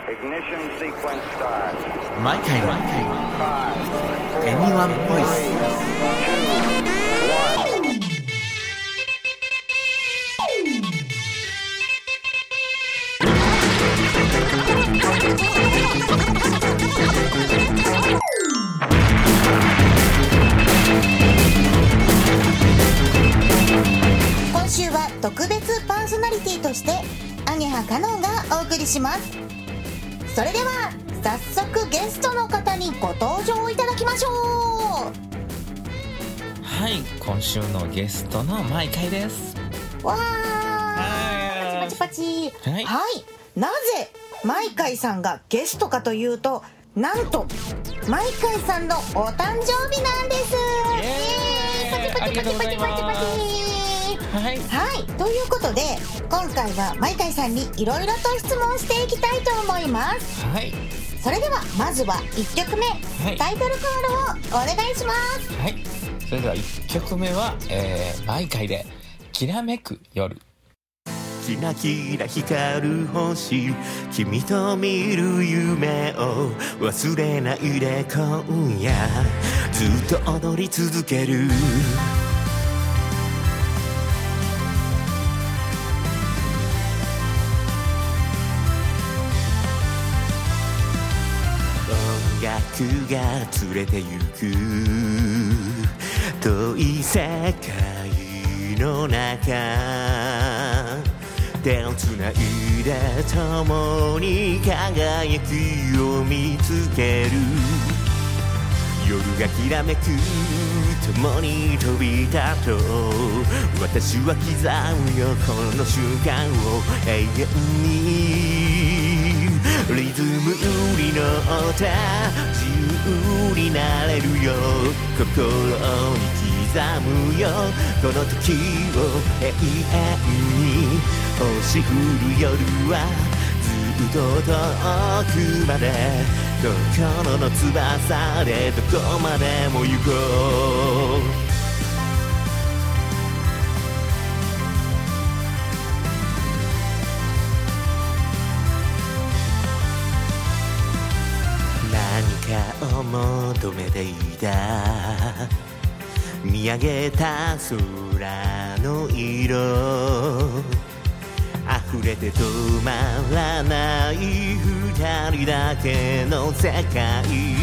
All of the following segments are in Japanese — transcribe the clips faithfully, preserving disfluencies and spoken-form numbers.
毎回のエニワンボイス。 今週は特別パーソナリティとしてアゲハカノンがお送りします。それでは早速ゲストの方にご登場いただきましょう。 はい、今週のゲストのマイカイです。 わー、パチパチパチ、はい、はい、なぜマイカイさんがゲストかというと、なんとマイカイさんのお誕生日なんです。 イエーイ、パチパチパチパチパチパチ、はい、はい、 ということで今回はマイカイさんにいろいろと質問していきたいと思います。 はい、 それではまずはいっきょくめ、はい、タイトルコールをお願いします。 はい、それではいっきょくめは、えー、マイカイできらめく夜。 キラキラ光る星、君と見る夢を忘れないで今夜ずっと踊り続ける。音楽が連れて行く遠い世界の中、手をつないで共に輝きを見つける。夜がきらめく共に飛び立とう。私は刻むよこの瞬間を永遠に。リズムに乗って自由になれるよ。心に刻むよこの時を永遠に。星降る夜はずっと遠くまで、心の翼でどこまでも行こう。何かを求めていた、見上げた空の色、溢れて止まらない二人だけの世界。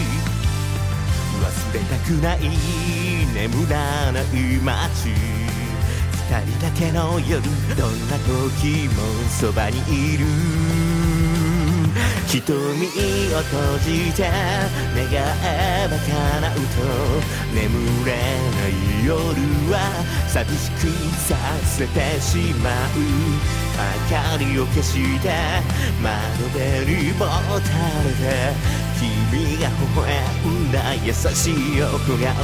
忘れたくない眠らない街、二人だけの夜、どんな時もそばにいる。瞳を閉じて願えば叶うと、眠れない夜は寂しくさせてしまう。明かりを消して窓辺にもたれて、君が微笑んだ優しい横顔。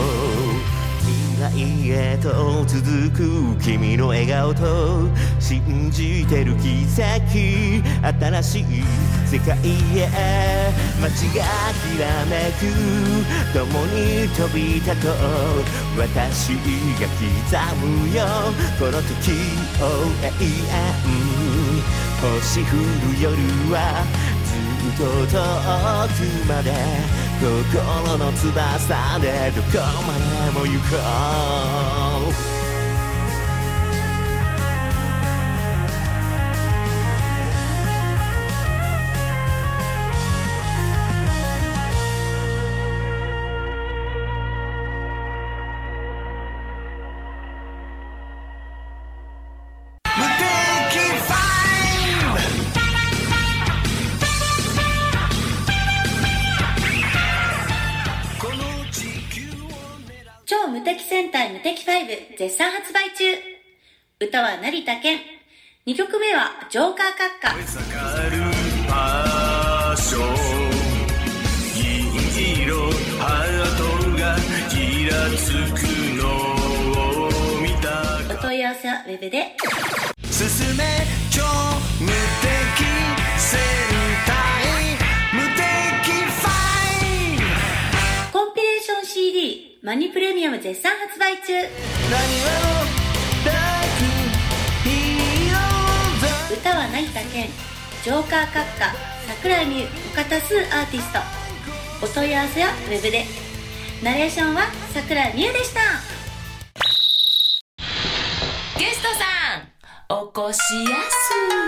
未来へと続く君の笑顔と、信じてる奇跡、新しい世界へ街がきらめく、共に飛び立とう。私が刻むよこの時を永遠。星降る夜はずっと遠くまで、心の翼でどこまでも行こう。 超無敵戦隊無敵ファイブ絶賛発売中。歌は成田健、にきょくめはジョーカー閣下。燃え盛るパッション、銀色ハートがギラつくのを見た。お問い合わせはウェブで。 進め超無敵戦隊無敵ファイブ。 コンピレーション シーディーマニプレミアム絶賛発売中。 何話のダークヒーローズ。 歌は成田健、 ジョーカー閣下桜井美優他多数アーティスト。お問い合わせはウェブで。ナレーションは桜井美優でした。 ゲストさんお越しやす。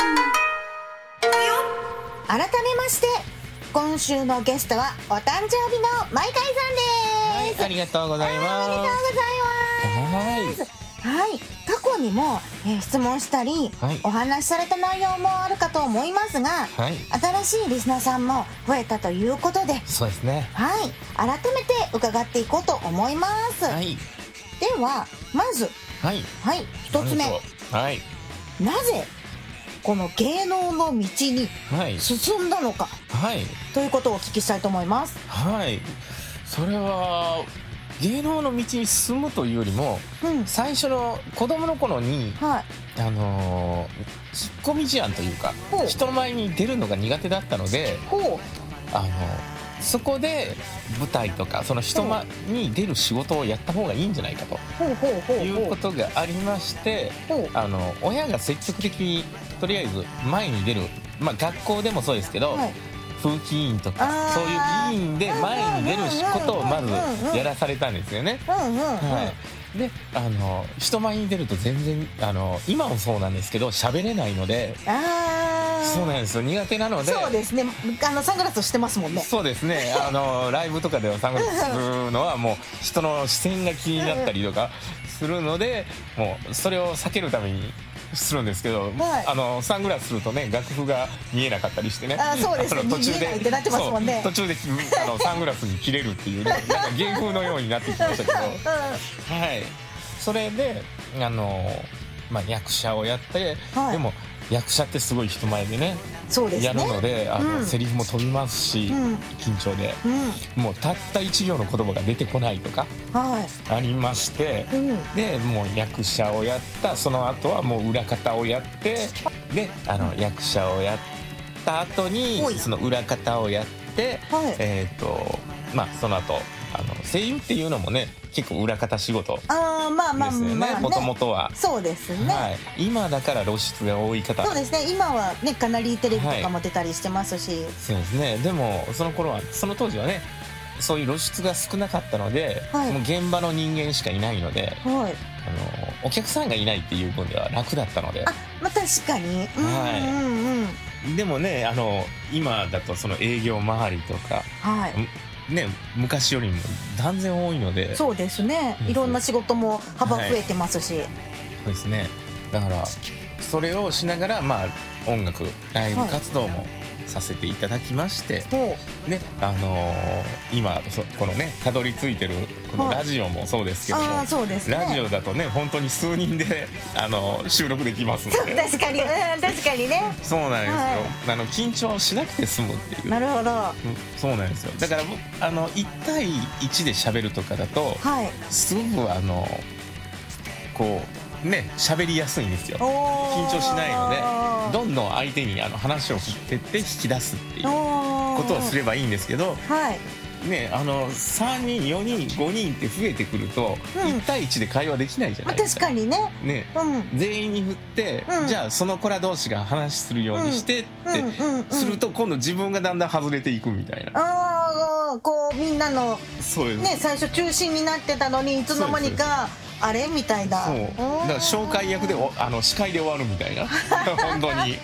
改めまして今週のゲストはお誕生日のマイカイさんです。 はい、ありがとうございます。 ありがとうございます。はい、過去にも、えー質問したり、 はいお話しされた内容もあるかと思いますが、 はい、 新しいリスナーさんも増えたということで、 そうですね。 はい改めて伺っていこうと思います。 はい、 ではまずはい、 はい一つ目、 はい、 なぜこの芸能の道にはい、 進んだのかはい、 ということをお聞きしたいと思います。 はい。それは芸能の道に進むというよりも、 うん最初の子供の頃にはいあのー、引っ込み思案というかほう人の前に出るのが苦手だったので、 ほあのそこで舞台とかその人前に出る仕事をやった方がいいんじゃないかとうほうほうほうほういうことがありまして、 ほうあの親が積極的にとりあえず前に出る、まあ、学校でもそうですけど、 はい風紀委員とかあーそういう委員で前に出ることをまずやらされたんですよね。 うんうんうん、 はい、であの人前に出ると全然あの今もそうなんですけど喋れないので、 あそうなんですよ、苦手なので。 そうですね、あのサングラスしてますもんね。 そうですね、あのライブとかではサングラスするのはもう人の視線が気になったりとかするので、もうそれを避けるためにするんですけど、 はいあのサングラスするとね楽譜が見えなかったりしてね、 あそうですねあの途中見えないってなってますもんね。 そう途中であのサングラスに切れるっていうね、なんか芸風のようになってきましたけどはい、それであの、まあ、役者をやって、 はいでも役者ってすごい人前でねそうですね。 やるので、あのうんセリフも飛びますし、 うん緊張でうんもうたった一行の言葉が出てこないとかはありまして、 い。うんでもう役者をやったその後はもう裏方をやってであの役者をやった後にほいその裏方をやって、 はいえっ、とまあその後あの声優っていうのもね結構裏方仕事ですああまあまあよねまあもともとは。 そうですね。 はい、今だから露出が多い方そうですね。今はねかなりテレビとかも出たりしてますし、 そうですね。でもその頃はその当時はねそういう露出が少なかったので、 はいもう現場の人間しかいないので、 はい。 あのお客さんがいないっていう分では楽だったのであ、まあ確かに。うんはいうんうん。 でもねあの今だとその営業周りとか、 はい。 ね、昔よりも断然多いのでそうですね。いろんな仕事も幅増えてますし。 そうですね。だからそれをしながら、まあ、音楽ライブ活動もさせていただきまして、 ほねあのー今そこのねたどり着いてるこのはいラジオもそうですけう。 ども、 ああそうですね。 ラジオだとね本当に数人であの収録できますので確かに、うん、確かにね。 そうなんですよ、 はあの緊張しなくて済むっていうなるほど。はうんそうなんですよ。だからあのいち対いちで喋るとかだとい。 すごくあのこうね喋りやすいんですよ。緊張しないのでどんどん相手にあの話を振ってって引き出すっていうことをすればいいんですけど、 はい。 ね、あのさんにんよにんごにんって増えてくると、 うんいち対いちで会話できないじゃまあないですか。 確かにね。 ね、 うん。 全員に振って、 うんじゃあその子ら同士が話するようにしてって、 うんうんうんすると今度自分がだんだん外れていくみたいな。 ああこうみんなのそうですね最初中心になってたのにいつの間にかあれみたいな。 そうだから紹介役でおあの司会で終わるみたいな本当に。はい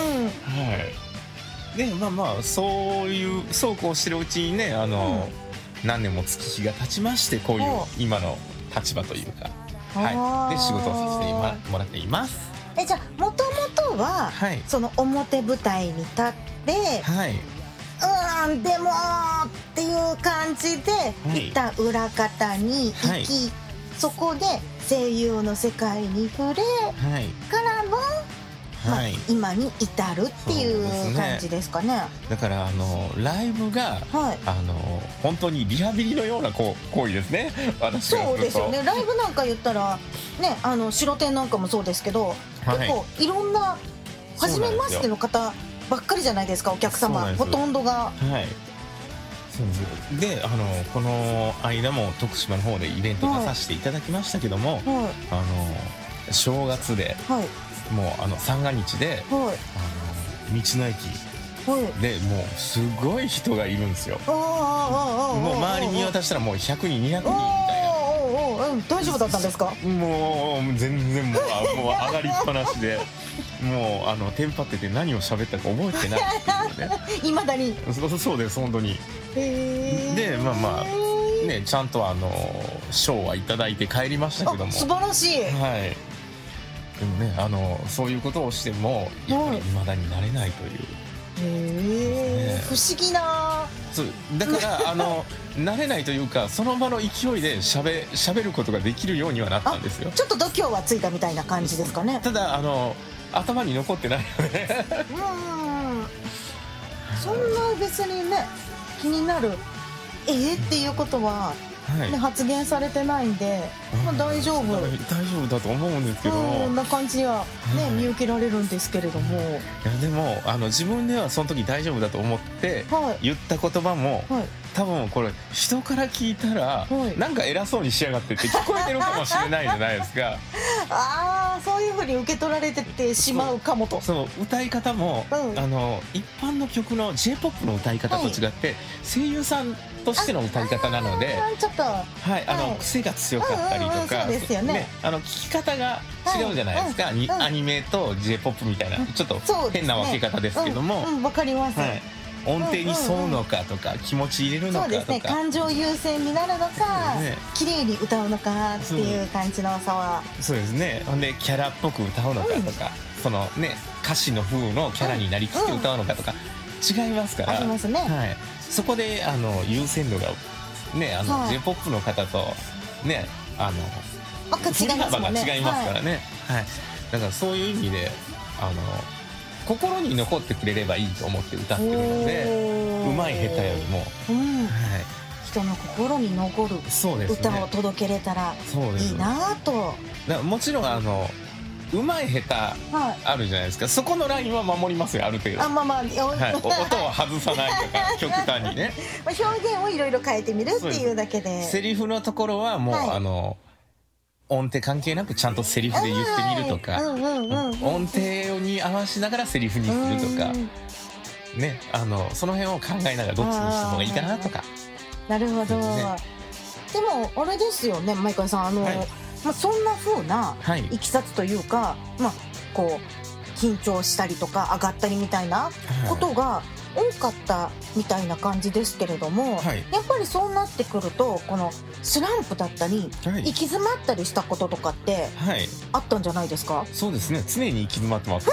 でまあまあそういうそうこうしてるうちにねあの、何年も月日が経ちましてこういうお今の立場というか、 あーはい、で仕事をさせて今もらっています。 えじゃあもともとは、 はいその表舞台に立ってはいうーんでもっていう感じでいいた裏方に行き、 はいそこで声優の世界に触れはいからの、まあはい、 今に至るっていそうですねう感じですかね。 だからあのライブが、 はいあの本当にリハビリのようなこう行為ですね。私からするとそうですよね。ライブなんか言ったらねあの白天なんかもそうですけど、 はい結構いろんな初めましての方ばっかりじゃないですかお客様そうなんですほとんどが。 はいそうですであのこの間も徳島の方でイベント出させていただきましたけども、 はいあの正月ではいもうあの三が日ではいあの道の駅でもうすごい人がいるんですよ。もう周り見渡したらもうひゃくにんにひゃくにんみたいな。 大丈夫だったんですか？ もう全然もう、もう上がりっぱなしでもうあのテンパってて何を喋ったか覚えてないっていうね。 いまだに。 そうそうです本当に。 へでまあまあねちゃんとあの賞はいただいて帰りましたけども。 素晴らしい。 はい。でもねあのそういうことをしてもやっぱり未だになれないという。 へえ、ね、不思議な。 そうだからあの慣れないというかその場の勢いでしゃべしゃべることができるようにはなったんですよ。 ちょっと度胸はついたみたいな感じですかね。 ただあの頭に残ってないよね。 うんそんな別にね気になるえー、っていうことは、はいね、発言されてないんで、まあ、大丈夫大丈夫だと思うんですけども、 こんな感じは、ねはい、見受けられるんですけれども、いやでもあの自分ではその時大丈夫だと思って言った言葉も、はい、多分これ人から聞いたら、はい、なんか偉そうにしやがってって聞こえてるかもしれないじゃないですか。 ああそういう風に受け取られててしまうかもと。 そうそう歌い方も、うん、あの一般の曲の J-ポップ の歌い方と違って、はい、声優さんとしての歌い方なのでちょっと、 はい、あの、はい、癖が強かったりとか、うんうんうん、そうですよね、ねあの聞き方が違うじゃないですか、はいうん、アニメと J-ポップ みたいなちょっと変な分け方ですけども、 うんうん、分かります、はい音程に沿うのかとか、うんうんうん、気持ち入れるのかとかそうですね感情優先になるのか、ね、綺麗に歌うのかっていう感じの差はそうですねほんでキャラっぽく歌うのかとか、うん、そのね歌詞の風のキャラになりきって歌うのかとか、うん、違いますからありますね、はい、 そこであの優先度がねあの、はい、J-ポップ の方とねあの振り幅が違いますからね、はいはい、だからそういう意味であの心に残ってくれればいいと思って歌ってるのでうまい下手よりも、 うんはい、人の心に残る歌を届けれたらいいなと。だからもちろんあのうまい下手あるじゃないですか、はい、そこのラインは守りますよある程度。 あ、まあまあ、はい、 音を外さないとか極端にね表現をいろいろ変えてみるっていうだけでセリフのところはもう、はい、あの音程関係なくちゃんとセリフで言ってみるとか、音程に合わせながらセリフにするとか、ね、あのその辺を考えながらどっちにした方がいいかなとか。 なるほど、ね、でもあれですよね前川さんあの、はいまあ、そんな風ないきさつというか、はい、まあこう緊張したりとか上がったりみたいなことが多かったみたいな感じですけれども、はい、やっぱりそうなってくるとこのスランプだったり、はい、行き詰まったりしたこととかってあったんじゃないですか？はい、 そうですね常に行き詰まってます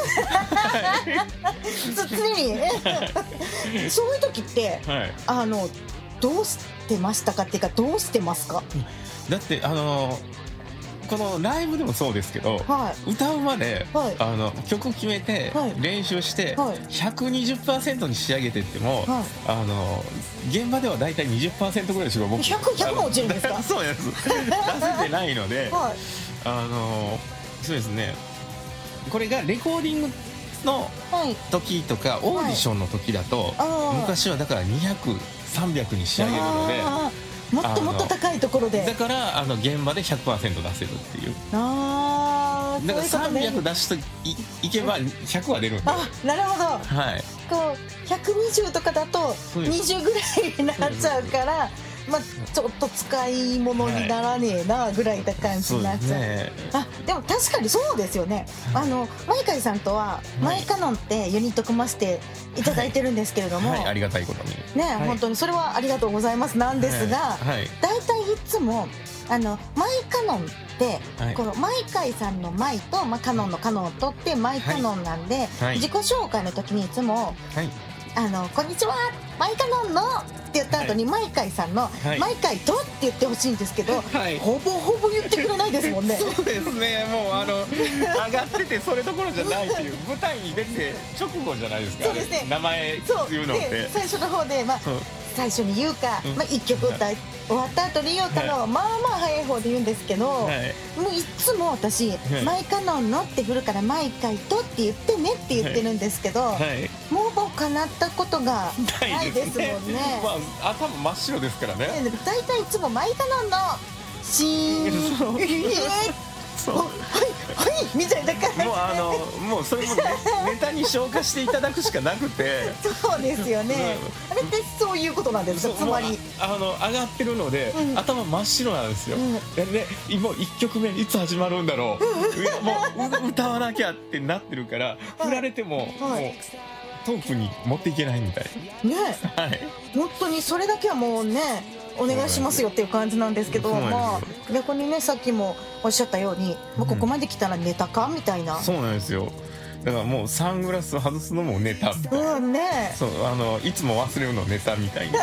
常にそういう時って、はい、あのどうしてましたかっていうかどうしてますか？ だってあのこのライブでもそうですけど、はい、歌うまで、はい、あの曲決めて、はい、練習して、はい、ひゃくにじゅっパーセント に仕上げていっても、はい、あの現場ではだいたい にじゅっパーセント ぐらいしか僕 ひゃく, ひゃくも落ちるんですか？そうです出せてないので、はい、あのそうですねこれがレコーディングの時とか、はい、オーディションの時だと、はい、昔はだからにひゃく、さんびゃくに仕上げるのでもっともっと高いところでだからあの現場で ひゃくパーセント 出せるっていうあだからさんびゃく出して い, いけばひゃくは出るんであなるほど、 はい、 こうひゃくにじゅうとかだとにじゅうぐらいになっちゃうからまあ、ちょっと使い物にならねえなぐらいな感じになっちゃう、はい、ね、あでも確かにそうですよね、はい、あのマイカイさんとはマイカノンってユニット組ませていただいてるんですけれども、 はいはい、ありがたいことにね、はい、本当にそれはありがとうございますなんですが、はいはい、だいたいいつもあのマイカノンってはい、このマイカイさんのマイと、まあ、カノンのカノンを取ってマイカノンなんで、はいはい、自己紹介の時にいつも、はい、あのこんにちはマイカノンのって言った後に、はい、マイカイさんの、はい、マイカイとって言ってほしいんですけど、はい、ほぼほぼ言ってくれないですもんねそうですねもうあの上がっててそれどころじゃないっていう舞台に出て直後じゃないですかそうですね名前言うのって最初の方で、まあ、最初に言うか、まあ、いっきょく歌い終わった後に言うかの、はい、まあまあ早い方で言うんですけど、はい、もういつも私、はい、マイカノンのって振るからマイカイとって言ってねって言ってるんですけど、はい、もうもう叶ったことがないですもんねまあ、頭真っ白ですからねだいたいいつもマイカノンのシーンそうはいはいみたいな感じで、 もうあのもうそれも ネ, ネタに消化していただくしかなくてそうですよね、あれってそういうことなんですか、つまりあの上がってるので、うん、頭真っ白なんですよ、うん、で今いっきょくめいつ始まるんだろういやもう歌わなきゃってなってるから振られても、はい、もうトークに持っていけないみたいね、はい、 本当にそれだけはもうねお願いしますよっていう感じなんですけど、まあ逆にねさっきもおっしゃったように、まあ、ここまで来たらネタかみたいな、 そうなんですよ。だからもうサングラス外すのもネタみたいな、 うんね、 そうあのいつも忘れるのネタみたいな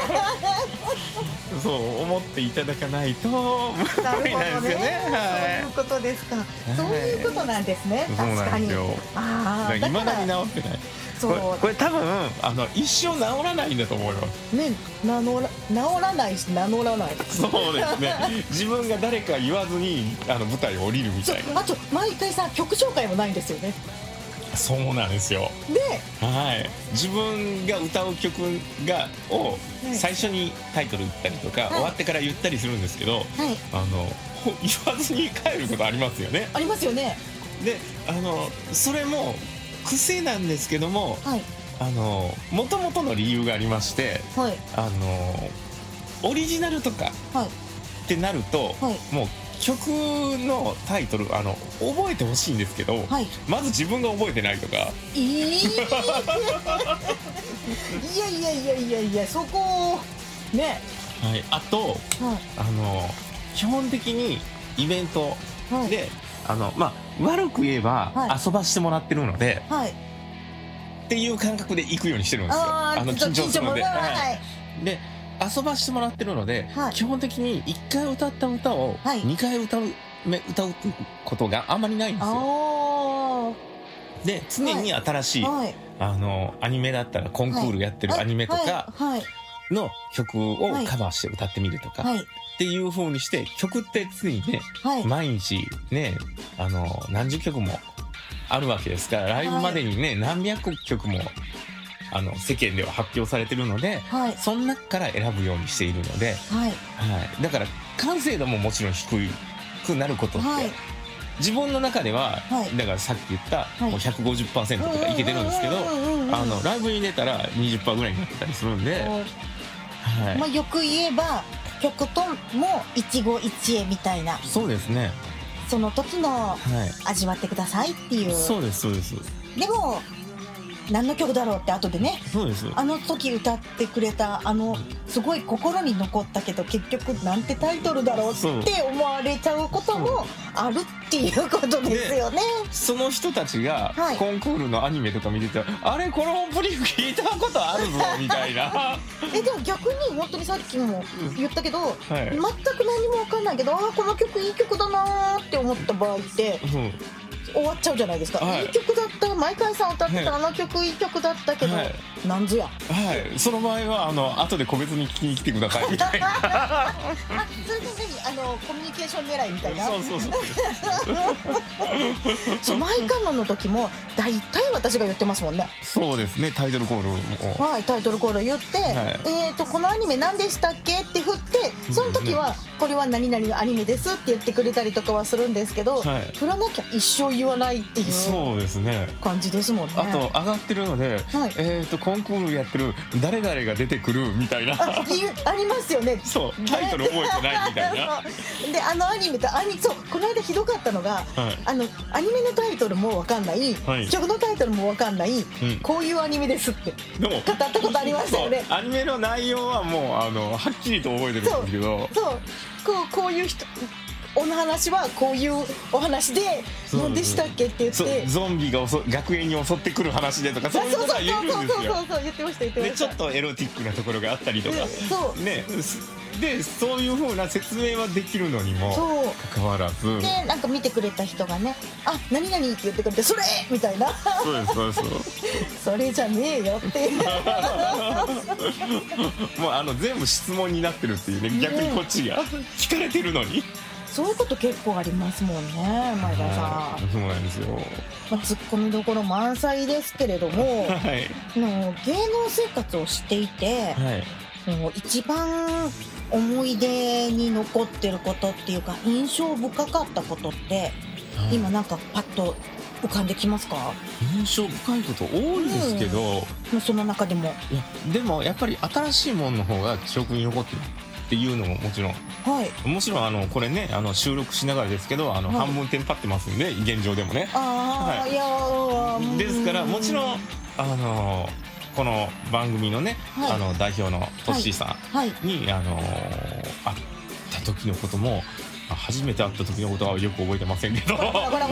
そう思っていただかないと無理なんですよね。はい、そういうことですか、はい、そういうことなんですね。確かに。 ああ、未だに治ってない。これ、これ多分あの一生治らないんだと思いますね。名乗ら治らないし名乗らない。 そうですね。自分が誰か言わずにあの舞台を降りるみたいな。 あと毎回さ曲紹介もないんですよね。 そうなんですよ。 で、 はい、自分が歌う曲がを最初にタイトル言ったりとか、はい、終わってから言ったりするんですけど、はい、あの言わずに帰ることありますよね。 ありますよね。 で、あのそれも癖なんですけども、はい、あの元々の理由がありまして、はい、あのオリジナルとか、はい、ってなると、はい、もう曲のタイトルあの覚えてほしいんですけど、はい、まず自分が覚えてないとか、 えー、いやいやいやいやいやそこね、 はい、あと、はい、あの基本的にイベントで、はい、あのまあ悪く言えば、はい、遊ばしてもらってるので、はい、っていう感覚で行くようにしてるんですよ。ああの緊張するので、はい、で遊ばしてもらってるので、はい、基本的にいっかい歌った歌をにかい歌う、歌うことがあんまりないんですよ。で常に新しい、はい、あのアニメだったらコンクールやってるアニメとかの曲をカバーして歌ってみるとか、はいはい、っていう風にして曲って常にね、はい、毎日ねあの何十曲もあるわけですからライブまでにね、はい、何百曲もあの世間では発表されてるので、はい、その中から選ぶようにしているので、はいはい、だから完成度ももちろん低くなることって、はい、自分の中では、はい、だからさっき言った、はい、もう ひゃくごじゅっパーセント とかいけてるんですけど、あのライブに出たら にじゅっパーセント ぐらいになってたりするんで、 はい、まあ、よく言えば曲とも一期一会みたいな。 そうですね。 その時の味わってくださいっていう、 はい、そうですそうです。 でも何の曲だろうって後でね、 そうです、 あの時歌ってくれたあのすごい心に残ったけど結局なんてタイトルだろうって思われちゃうこともあるっていうことですよね。 その人たちがコンクールのアニメとか見てたら、はい、あれこのオープニング聞いたことあるぞみたいなえでも逆に本当にさっきも言ったけど、はい、全く何も分かんないけど、あこの曲いい曲だなって思った場合って、うん、終わっちゃうじゃないですか、はい、いい曲だった、毎回さん歌ってた、はい、あの曲いい曲だったけど、はい、なんぞや、はい、その場合はあの後で個別に聞きに来てくださいみたいなあ、 それで何あのコミュニケーション狙いみたいな。 そうそうそうそうマイカノンの時も大体私が言ってますもんね。 そうですね、タイトルコールを、はい、タイトルコール言って、はい、えーとこのアニメ何でしたっけって振って、その時はこれは何々のアニメですって言ってくれたりとかはするんですけど、はい、振らなきゃ一生言わないっていうそうですね感じですもんね。 あと上がってるので、はい、えーとコンクールやってる誰々が出てくるみたいな あ, ありますよね。 そうタイトル覚えてないみたいなであのアニメとアニそうこの間ひどかったのが、はい、あのアニメのタイトルも分かんない、はい、曲のタイトルも分かんない、うん、こういうアニメですってでも語ったことありましたよね。 アニメの内容はもうあのはっきりと覚えてるんですけど、 そうそうこう、こういう人お話はこういうお話で何でしたっけって言ってゾンビが学園に襲ってくる話でとかそういうことは言えるんですよ。 そうそうそう言ってました言ってました。 でちょっとエロティックなところがあったりとかそうねでそういう風な説明はできるのにもかかわらずでなんか見てくれた人がねあ何々って言ってくれてそれみたいなそうですそうですそれじゃねえよってもうあの全部質問になってるっていうね逆にこっちが聞かれてるのにそういうこと結構ありますもんね前田さん。 そうなんですよ、 まあ、ツッコミどころ満載ですけれども、はい、の芸能生活をしていて、はい、 もう一番思い出に残ってることっていうか印象深かったことって、はい、今なんかパッと浮かんできますか？ 印象深いこと多いですけど、 うん、その中でもいやでもやっぱり新しいものの方が記憶に残ってるっていうのももちろん、 はい、 もちろんあのこれねあの収録しながらですけどあの、はい、半分テンパってますんで現状でもね、 あ、はい、いやですからもちろんあのこの番組のね、はい、あの代表のトッシーさんに、はいはい、あの会った時のことも初めて会った時のことはよく覚えてませんけど、やっぱ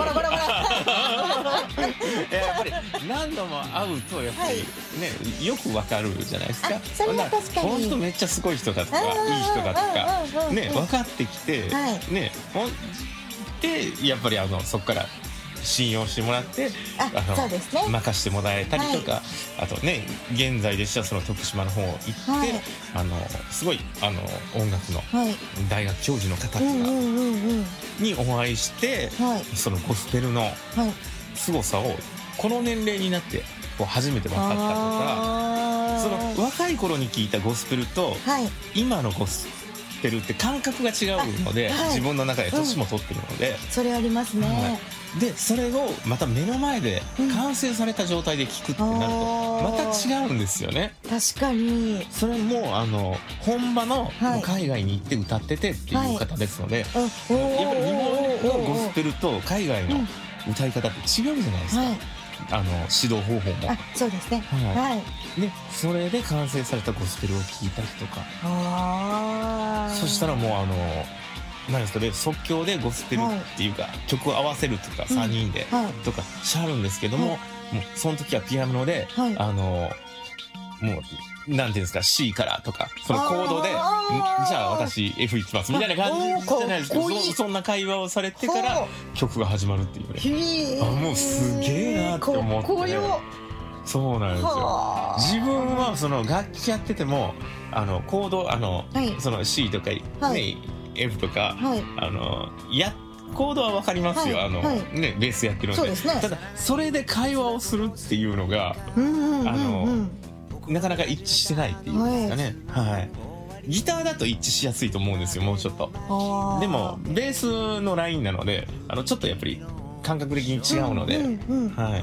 り何度も会うとやっぱりね、はい、よくわかるじゃないですか。 それは確かに本当めっちゃすごい人だとかいい人だとかね分かってきて、はい、ねほんでやっぱりあのそこから信用してもらってああのそうですね、 任してもらえたりとか、はい、あとね現在でしたらその徳島の方行って、はい、あのすごいあの音楽の大学教授の方とかにお会いして、はい、そのゴスペルの凄さをこの年齢になってこう初めて分かったとか、その若い頃に聞いたゴスペルと、はい、今のゴスペルって感覚が違うので、はい、自分の中で年も取ってるので、うん、 それありますね、はい、 でそれをまた目の前で完成された状態で聴くってなるとまた違うんですよね。 確かにそれもあの本場の海外に行って歌っててっていう方ですので、はい、やっぱり日本のゴスペルと海外の歌い方って違うじゃないですか、はい、あの指導方法も。 あ、そうですね、はい、はい、 でそれで完成されたゴスペルを聴いたりとか、あそしたらもうあの何ですかね、即興でゴスペルっていうか、はい、曲を合わせるとかさんにんで、うんはい、とかしゃるんですけども、はい、もうその時はピアノで、はい、あのもうなんていうんですか C からとかそのコードでじゃあ私 F いきますみたいな感じじゃないですか。 そ, そんな会話をされてから曲が始まるっていうね、あもうすげえなって思って、ね、そうなんですよ。自分はその楽器やっててもあのコードあの、はい、その C とか、はい、ねF とか、はい、あのやコードは分かりますよ、はい、あの、はい、ねベースやってるので、ね、ただそれで会話をするっていうのが、うんうんうんうん、あのなかなか一致してないっていうんですかね、はいはい、ギターだと一致しやすいと思うんですよもうちょっと。でもベースのラインなのであのちょっとやっぱり感覚的に違うので、うんうんうん、はい、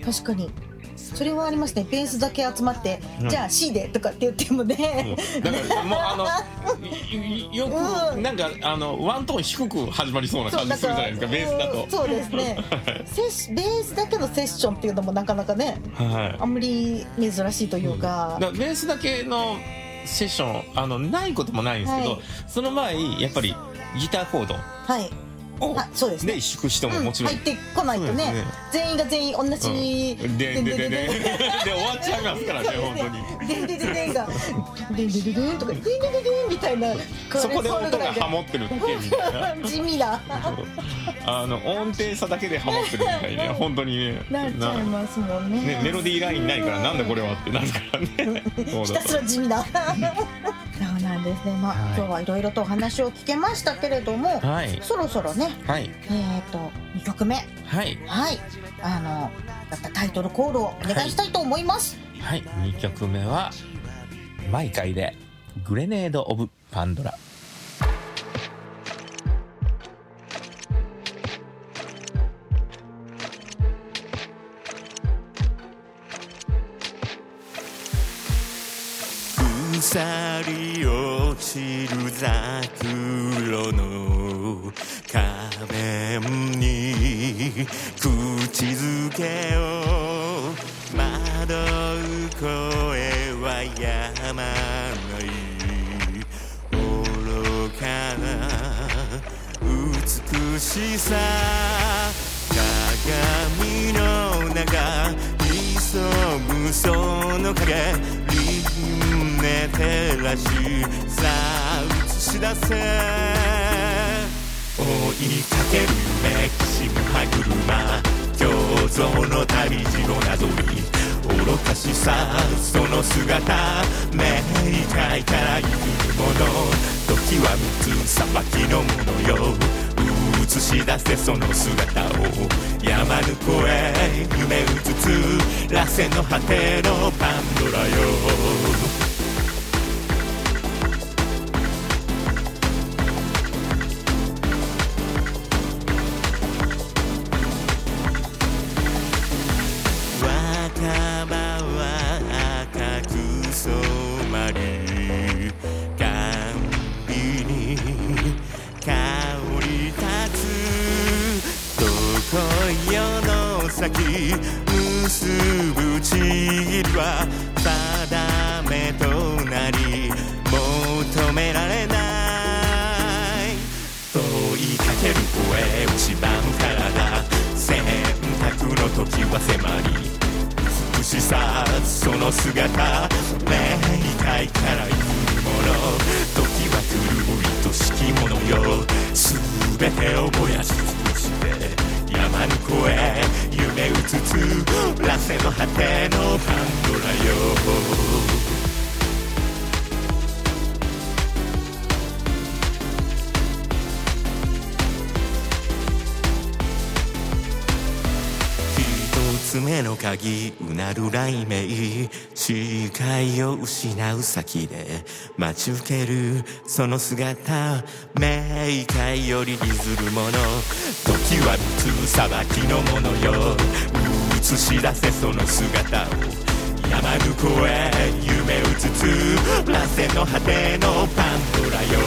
確かにそれはありますね。ベースだけ集まって、うん、じゃあ C でとかって言ってもね、 うん、だからもうあのよく、うん、なんかあのワントーン低く始まりそうな感じするじゃないですかベースだと。 そうですねセッベースだけのセッションっていうのもなかなかね、はい、あんまり珍しいというか、うん、 だからベースだけのセッションあのないこともないんですけど、はい、その前にやっぱりギターコード、 はいあそうですね、 で弾く人ももちろん、 うん、入ってこないと ね, ね全員が全員同じ、 うん、でででででで終わっちゃいますからね本当にででででがででででとかででででみたいなそこで音がハモってるだけみたいな地味なあの音程差だけでハモってるみたいね本当にねなっちゃいますもん ね, ねメロディーラインないからなんだこれはってなるからねひたすら地味なそうなんですね、まあはい、今日はいろいろとお話を聞けましたけれども、はい、そろそろね、はい、えっとにきょくめ、はい、はい、あのだったタイトルコールをお願いしたいと思います。 はい、はい、にきょくめはマイカイでグレネード・オブ・パンドラ。 腐り落ちる桜の仮面に口づけを惑う声はやまない愚かな美しさ鏡の中潜むその影ね照らしさあ映し出せ追いかける夢きしむ歯車共存の旅路の謎に愚かしさその姿明快から譲るもの時は三つさばきのものよ映し出せその姿を山ぬこへ夢うつつ螺旋の果てのパンドラよ先結ぶちぎりは定めとなり求められない問いかける声をしばむ体選択の時は迫り美しさその姿明快から譲るもの時は狂いとしきものよ全てを燃やし尽くして山に越え夢うつつ螺旋の果てのパンドラよ一つ目の鍵うなる雷鳴視界を失う先で待ち受けるその姿明快より譲るもの時はつ裁きのものよ映し出せその姿を山に越え夢うつつ螺旋の果てのパンドラよ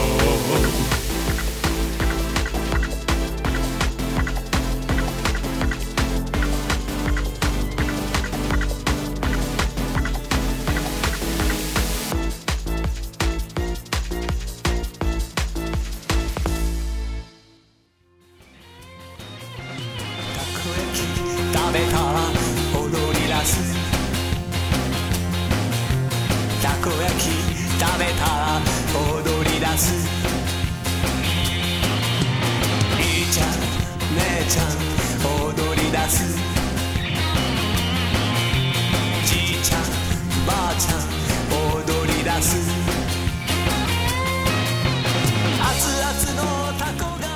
食べたら踊り出すたこ焼き食べたら踊り出すいいちゃん姉ちゃん踊り出すじいちゃんばあちゃん踊り出す熱々のたこが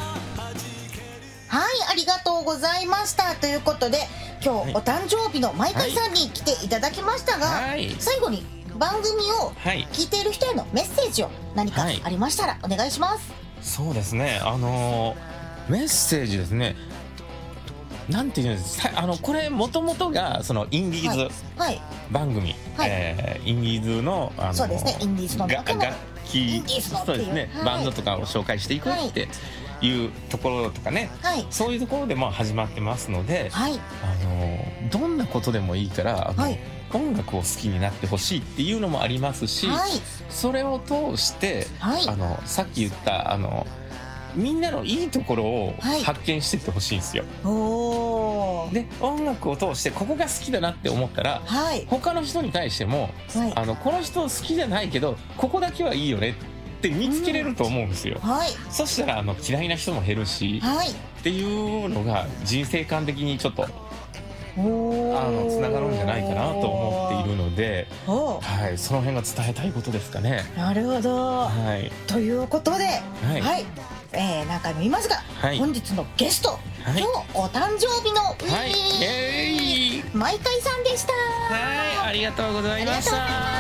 はい、ありがとうございましたということで今日お誕生日のマイカイさんに来ていただきましたが、はい、最後に番組を聞いている人へのメッセージを何かありましたらお願いします。 そうですね、あのメッセージですね、なんていうんですか、あのこれもともとがそのインディーズ番組、はいはいえー、インディーズの、あのそうですね、インディーズの中の楽器そうですね、はい、バンドとかを紹介していくっていうところとかね、はい、そういうところでまあ始まってますので、はい、あのどんなことでもいいからあの、はい、音楽を好きになってほしいっていうのもありますし、はい、それを通して、はい、あのさっき言ったあのみんなのいいところを発見していってほしいんですよ、はい、おで音楽を通してここが好きだなって思ったら、はい、他の人に対しても、はい、あのこの人好きじゃないけどここだけはいいよねって見つけれると思うんですよ、うんはい、そしたらあの嫌いな人も減るし、はい、っていうのが人生観的にちょっとあのつながるんじゃないかなと思っているので、はい、その辺が伝えたいことですかね。 なるほど、はい、ということで、はいはいえー、何回も言いますが、はい、本日のゲスト、はい、今日お誕生日の、はい、マイカイさんでした。 はい、ありがとうございました。